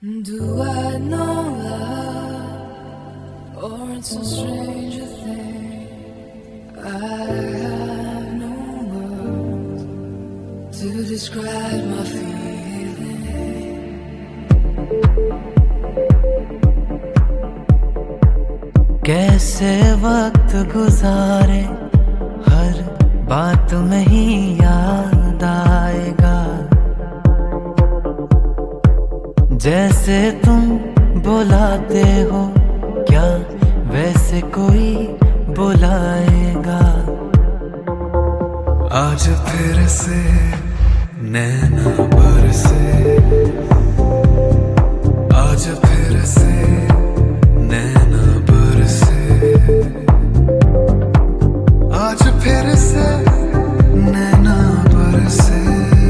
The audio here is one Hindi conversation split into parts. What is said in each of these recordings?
Do I know love, or it's a stranger thing? I have no words to describe my feeling. कैसे वक्त गुजारे हर बात में ही याद आएगा, जैसे तुम बुलाते हो क्या वैसे कोई बुलाएगा। आज फिर से नैना बरसे, आज फिर से नैना बरसे, आज फिर से नैना बरसे,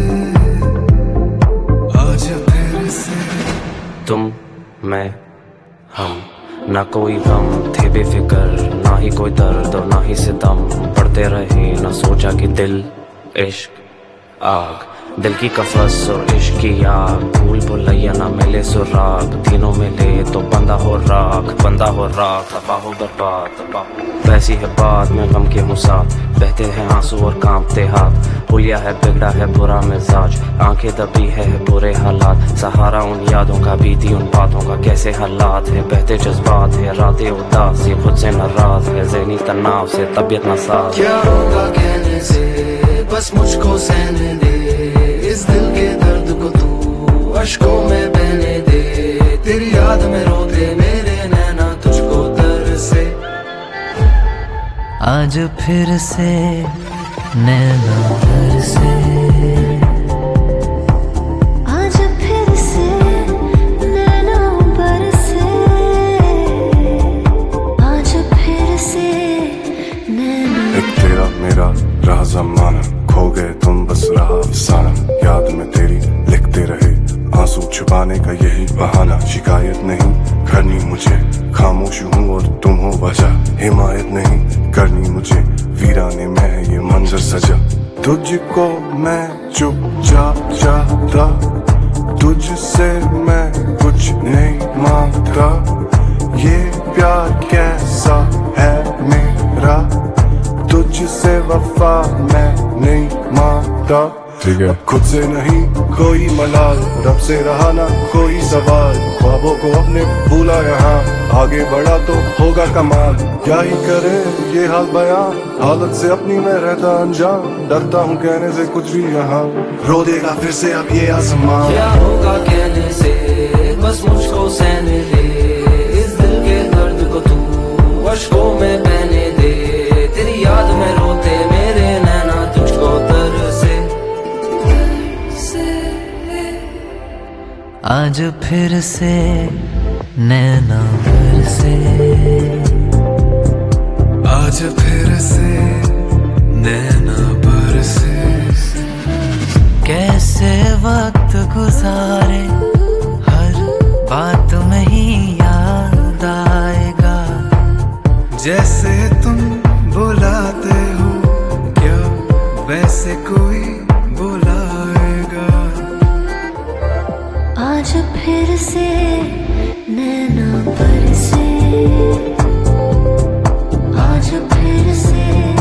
आज फिर से। तुम मैं हम, ना कोई गम थे बेफिक्र, ना ही कोई दर्द और ना ही सितम, पढ़ते रहे ना सोचा कि दिल इश्क आग, दिल की कफस और इश्क की आग, भूल भुलैया ना मिले सुराग, तीनों मिले तो बंदा हो राख, बंदा हो राख, तबाह हो बर्बाद, तबाह वैसी है बात में गम के मुसाथ, बहते हैं आंसू और कांपते हाथ, हुलिया है बिगड़ा है बुरा मिजाज, आंखें दबी है बुरे हालात, सहारा उन यादों का बीती उन बातों का कैसे हालात है, बहते जज्बात है रातें उदास, ये खुद से नाराज है ज़हनी तनाव से तबीयत नासाज। क्या होगा कहने से बस मुझको सहने दे, इस दिल के दर्द को तू अश्कों में बहने दे, तेरी याद में रोते मेरे नैना तुझको तरसे, आज फिर से नैना बरसे, आज फिर से नैना बरसे, आज फिर से नैना। एक तेरा मेरा रहा ज़माना, खो गए तुम बस रहा अफसाना, याद में तेरी लिखते रहे आंसू छुपाने का यही बहाना, शिकायत नहीं करनी मुझे, खामोश हूँ और तुम हो वजह, हिमायत नहीं करनी मुझे, वीराने में है ये मंजर सजा, तुझको मैं चुपचाप चाहता, तुझसे मैं कुछ नहीं मांगता, ये प्यार कैसा है मेरा, तुझसे वफा मैं नहीं मांगता, ठीक है। खुद से नहीं कोई मलाल, रब से रहा ना कोई सवाल, ख्वाबों को अपने भूला यहाँ, आगे बढ़ा तो होगा कमाल, क्या ही करे ये हाल बयां, हालत से अपनी मैं रहता अनजान, डरता हूँ कहने से कुछ भी यहाँ, रो देगा फिर से अब ये आसमान। क्या होगा कहने से बस मुझको सहने दे, इस दिल के दर्द को तू अश्कों में बहने दे, तेरी याद में रोते मेरे नैना तुझको तरसे, आज फिर से नैना बरसे, आज फिर से नैना बरसे, कैसे वक्त गुजारे हर बात में ही याद आएगा, जैसे तुम बुलाते हो क्या वैसे कोई बुलाएगा, आज फिर से नैना बरसे, आज फिर से